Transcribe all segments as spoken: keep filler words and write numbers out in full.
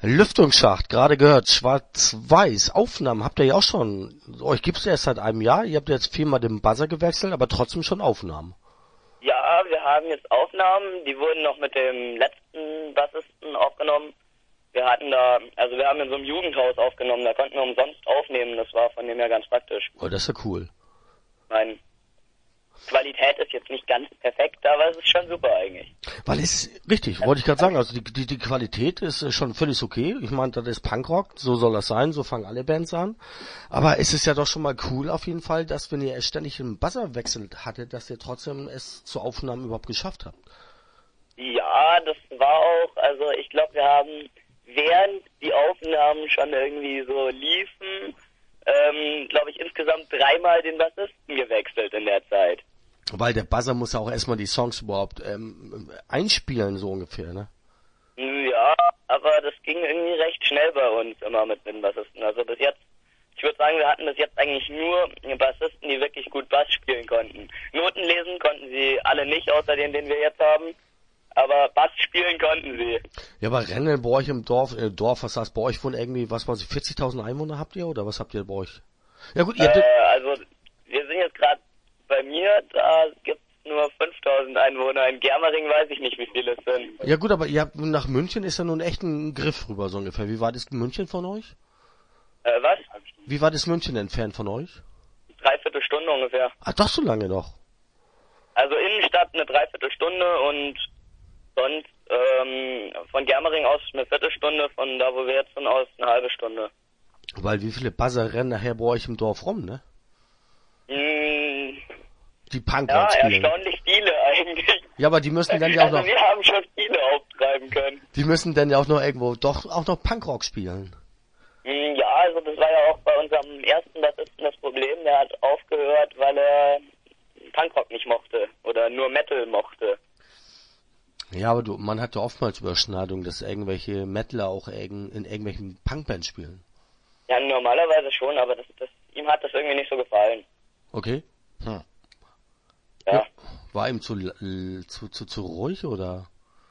Lüftungsschacht, gerade gehört, schwarz-weiß, Aufnahmen habt ihr ja auch schon. Euch gibt's erst seit einem Jahr, ihr habt jetzt viermal den Buzzer gewechselt, aber trotzdem schon Aufnahmen. Ja, wir haben jetzt Aufnahmen, die wurden noch mit dem letzten Bassisten aufgenommen. Wir hatten da, also wir haben in so einem Jugendhaus aufgenommen, da konnten wir umsonst aufnehmen, das war von dem her ganz praktisch. Oh, das ist ja cool. Meine Qualität ist jetzt nicht ganz perfekt, aber es ist schon super eigentlich. Weil es, richtig, wollte ich gerade sagen, also die, die, die Qualität ist schon völlig okay. Ich meine, das ist Punkrock, so soll das sein, so fangen alle Bands an. Aber es ist ja doch schon mal cool auf jeden Fall, dass wenn ihr ständig einen Buzzer wechselt hattet, dass ihr trotzdem es zu Aufnahmen überhaupt geschafft habt. Ja, das war auch, also ich glaube, wir haben, während die Aufnahmen schon irgendwie so liefen, ähm, glaube ich, insgesamt dreimal den Bassisten gewechselt in der Zeit. Weil der Buzzer muss ja auch erstmal die Songs überhaupt ähm, einspielen, so ungefähr, ne? Ja, aber das ging irgendwie recht schnell bei uns immer mit den Bassisten. Also bis jetzt, ich würde sagen, wir hatten bis jetzt eigentlich nur Bassisten, die wirklich gut Bass spielen konnten. Noten lesen konnten sie alle nicht, außer denen, den wir jetzt haben. Aber Bass spielen konnten sie. Ja, aber Rennen bei euch im Dorf, äh, Dorf, was heißt bei euch wohnen irgendwie, was weiß ich, vierzigtausend Einwohner habt ihr, oder was habt ihr bei euch? Ja gut, ihr habt... Äh, also, wir sind jetzt gerade bei mir, da gibt's nur fünftausend Einwohner. In Germering weiß ich nicht, wie viele es sind. Ja gut, aber ihr habt, nach München ist ja nun echt ein Griff rüber, so ungefähr. Wie weit ist München von euch? Äh, was? Wie weit ist München entfernt von euch? Dreiviertelstunde ungefähr. Ah, doch so lange noch. Also Innenstadt eine Dreiviertelstunde und sonst ähm, von Germering aus eine Viertelstunde, von da wo wir jetzt sind aus eine halbe Stunde. Weil wie viele Buzzer rennen nachher bei euch im Dorf rum, ne? Mm, Die Punkrock ja, spielen. erstaunlich viele eigentlich. Ja, aber die müssen dann ja auch Also noch... wir haben schon viele auftreiben können. Die müssen dann ja auch noch irgendwo doch auch noch Punkrock spielen. Mm, ja, also das war ja auch bei unserem ersten Bassisten das Problem. Der hat aufgehört, weil er Punkrock nicht mochte oder nur Metal mochte. Ja, aber du, man hat ja oftmals Überschneidung, dass irgendwelche Metaler auch in, in irgendwelchen Punkbands spielen. Ja, normalerweise schon, aber das, das, ihm hat das irgendwie nicht so gefallen. Okay. Hm. Ja. Ja. War ihm zu, zu, zu, zu ruhig, oder?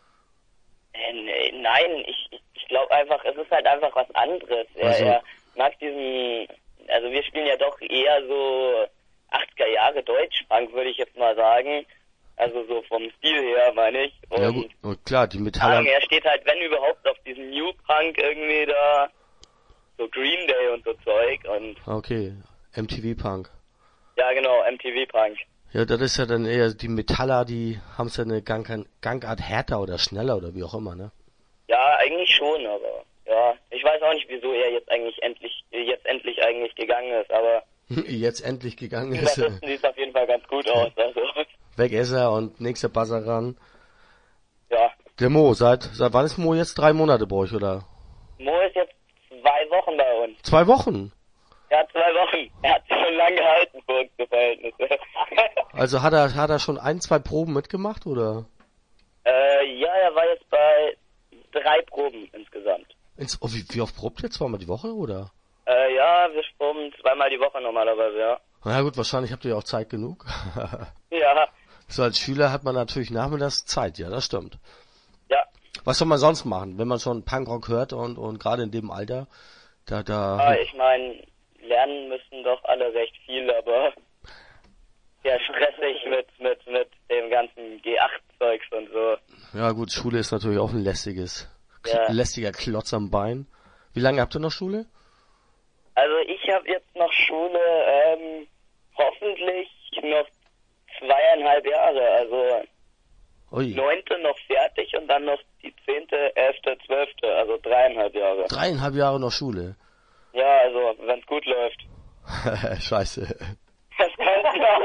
Äh, nee, nein, ich, ich glaube einfach, es ist halt einfach was anderes. Er, Also- er mag diesen, also wir spielen ja doch eher so achtziger Jahre Deutschpunk, würde ich jetzt mal sagen. Also so vom Stil her, meine ich. Und Ja gut, und klar, die sagen, Metaller... er steht halt, wenn überhaupt, auf diesem New Punk irgendwie da, so Green Day und so Zeug und Okay, M T V Punk. ja genau, M T V Punk. Ja, das ist ja dann eher, die Metaller, die haben es ja eine Gang, Gangart härter oder schneller oder wie auch immer, ne? Ja, eigentlich schon, aber ja, ich weiß auch nicht, wieso er jetzt eigentlich endlich, jetzt endlich eigentlich gegangen ist, aber Jetzt endlich gegangen die ist. Bassisten sieht auf jeden Fall ganz gut aus, also Weg ist er und nächster Buzzer ran. ja. Der Mo, seit, seit wann ist Mo jetzt? Drei Monate bei euch, oder? Mo ist jetzt zwei Wochen bei uns. Zwei Wochen? Ja, zwei Wochen. Er hat sich schon lange gehalten für unsere Verhältnisse. Also hat er, hat er schon ein, zwei Proben mitgemacht, oder? äh, ja, er war jetzt bei drei Proben insgesamt. Ins, oh, wie, wie oft probt ihr? Zweimal die Woche, oder? Äh, ja, wir proben zweimal die Woche normalerweise, ja. Na gut, wahrscheinlich habt ihr ja auch Zeit genug. Ja, So als Schüler hat man natürlich nachmittags Zeit, ja, das stimmt. ja. Was soll man sonst machen, wenn man schon Punkrock hört und, und gerade in dem Alter, da, da... Ja, ich meine, lernen müssen doch alle recht viel, aber ja, stressig mit, mit, mit dem ganzen G acht Zeugs und so. Ja gut, Schule ist natürlich auch ein lästiges, Ja. lästiger Klotz am Bein. Wie lange habt ihr noch Schule? Also ich habe jetzt noch Schule, ähm, hoffentlich noch zweieinhalb Jahre, also Ui, neunte noch fertig und dann noch die zehnte, elfte, zwölfte, also dreieinhalb Jahre. dreieinhalb Jahre noch Schule. Ja, also wenn's gut läuft. Scheiße. Es könnte noch,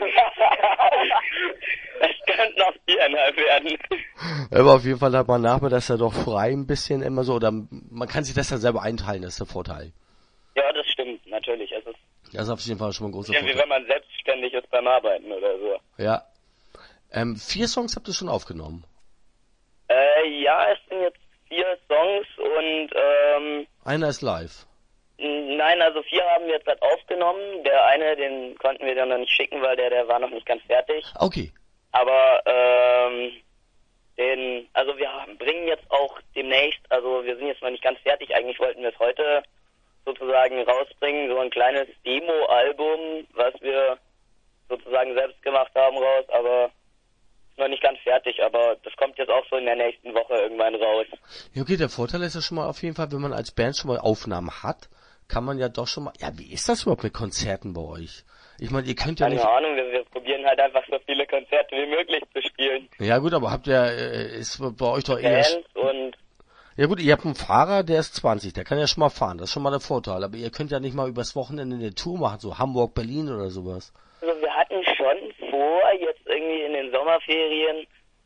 es könnte noch viereinhalb werden. Aber auf jeden Fall hat man nachmittags ja doch frei ein bisschen immer so, oder man kann sich das ja selber einteilen, das ist der Vorteil. Ja, das stimmt, natürlich. Es ist Das ist auf jeden Fall schon mal ein großer irgendwie, Vorteil. wenn man selbstständig ist beim Arbeiten oder so. Ja. Ähm, vier Songs habt ihr schon aufgenommen. Äh, ja, es sind jetzt vier Songs und, ähm, Einer ist live. nein, also vier haben wir jetzt halt aufgenommen. Der eine, den konnten wir dann noch nicht schicken, weil der, der war noch nicht ganz fertig. Okay. Aber, ähm, den, also wir bringen jetzt auch demnächst Also wir sind jetzt noch nicht ganz fertig. Eigentlich wollten wir es heute sozusagen rausbringen, so ein kleines Demo-Album, was wir sozusagen selbst gemacht haben, raus, aber ist noch nicht ganz fertig, aber das kommt jetzt auch so in der nächsten Woche irgendwann raus. Ja, okay, der Vorteil ist ja schon mal auf jeden Fall, wenn man als Band schon mal Aufnahmen hat, kann man ja doch schon mal, ja, wie ist das überhaupt mit Konzerten bei euch? Ich meine, ihr könnt ja Keine nicht... Ahnung, wir, wir probieren halt einfach so viele Konzerte wie möglich zu spielen. Ja gut, aber habt ihr, äh, ist bei euch doch eher... Bands und Ja gut, ihr habt einen Fahrer, der ist zwanzig, der kann ja schon mal fahren, das ist schon mal der Vorteil, aber ihr könnt ja nicht mal übers Wochenende eine Tour machen, so Hamburg, Berlin oder sowas. also wir hatten schon vor, jetzt irgendwie in den Sommerferien,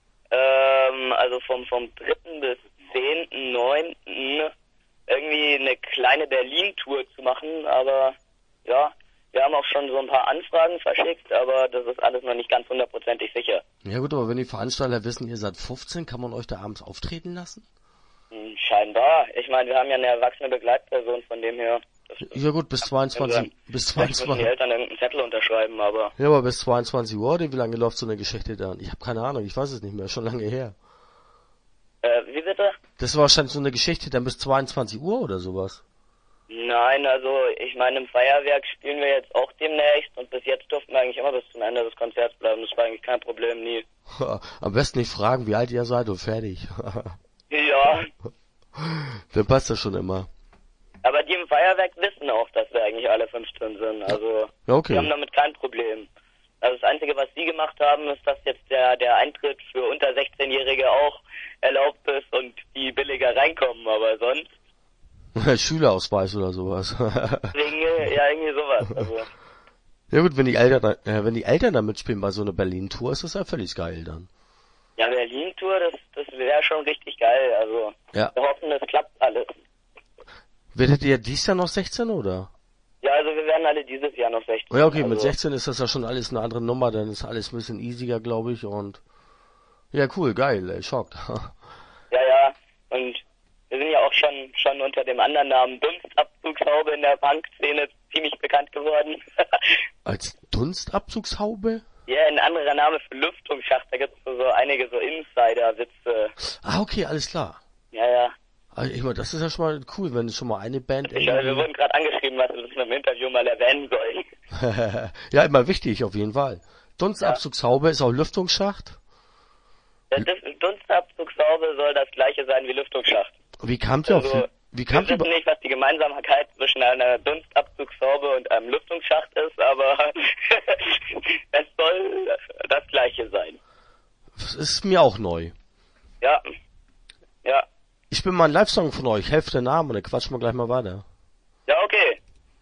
ähm, also vom, vom dritten bis zehnten, neunten irgendwie eine kleine Berlin-Tour zu machen, aber ja, wir haben auch schon so ein paar Anfragen verschickt, aber das ist alles noch nicht ganz hundertprozentig sicher. Ja gut, aber wenn die Veranstalter wissen, ihr seid fünfzehn, kann man euch da abends auftreten lassen? Hm, Scheinbar. Ich meine, wir haben ja eine erwachsene Begleitperson, von dem her. Das, Ja gut, bis zweiundzwanzig, bis vielleicht müssen die zweiundzwanzig, Eltern irgendeinen Zettel unterschreiben, aber ja, aber bis zweiundzwanzig Uhr, oder wie lange läuft so eine Geschichte dann? Ich habe keine Ahnung, ich weiß es nicht mehr, schon lange her. äh, wie bitte? Das war wahrscheinlich so eine Geschichte dann bis zweiundzwanzig Uhr oder sowas. Nein, also ich meine, im Feuerwerk spielen wir jetzt auch demnächst und bis jetzt durften wir eigentlich immer bis zum Ende des Konzerts bleiben. Das war eigentlich kein Problem, nie. Am besten nicht fragen, wie alt ihr seid und fertig. Ja, Dann passt das schon immer. aber die im Feuerwerk wissen auch, dass wir eigentlich alle fünfzehn sind. Also Ja, okay. wir haben damit kein Problem. Also das Einzige, was sie gemacht haben, ist, dass jetzt der der Eintritt für unter sechzehn-Jährige auch erlaubt ist und die billiger reinkommen, aber sonst Schülerausweis oder sowas. Dinge, ja irgendwie sowas. Also Ja gut, wenn die Eltern, äh, wenn die Eltern da mitspielen bei so einer Berlin-Tour, ist das ja völlig geil dann. ja, Berlin-Tour, das das wäre schon richtig geil. Also Ja. wir hoffen, es klappt alles. Werdet ihr dies Jahr noch sechzehn oder? Ja, also wir werden alle dieses Jahr noch sechzehn. Ja, okay, also, mit sechzehn ist das ja schon alles eine andere Nummer, dann ist alles ein bisschen easiger, glaube ich, und ja, cool, geil, ey, schockt. Ja, ja, und wir sind ja auch schon schon unter dem anderen Namen Dunstabzugshaube in der Punk-Szene ziemlich bekannt geworden. Als Dunstabzugshaube? Ja, ein anderer Name für Lüftungsschacht, da gibt es so, so einige so Insider-Witze. Ah, okay, alles klar. Ja, ja. Also, ich meine, das ist ja schon mal cool, wenn schon mal eine Band Ich, also, wir wurden gerade angeschrieben, was wir das in einem Interview mal erwähnen sollen. Ja, immer wichtig, auf jeden Fall. Dunstabzugshaube ist auch Lüftungsschacht. Der Dun- Dunstabzugshaube soll das gleiche sein wie Lüftungsschacht. Wie kamt ihr Also, auf, wie kamt wir ihr, wissen nicht, was die Gemeinsamkeit zwischen einer Dunstabzugshaube und einem Lüftungsschacht ist, aber es soll das gleiche sein. das ist mir auch neu. Ja, ja. Ich bin mal ein Live-Song von euch, helft der Name und dann quatschen wir gleich mal weiter.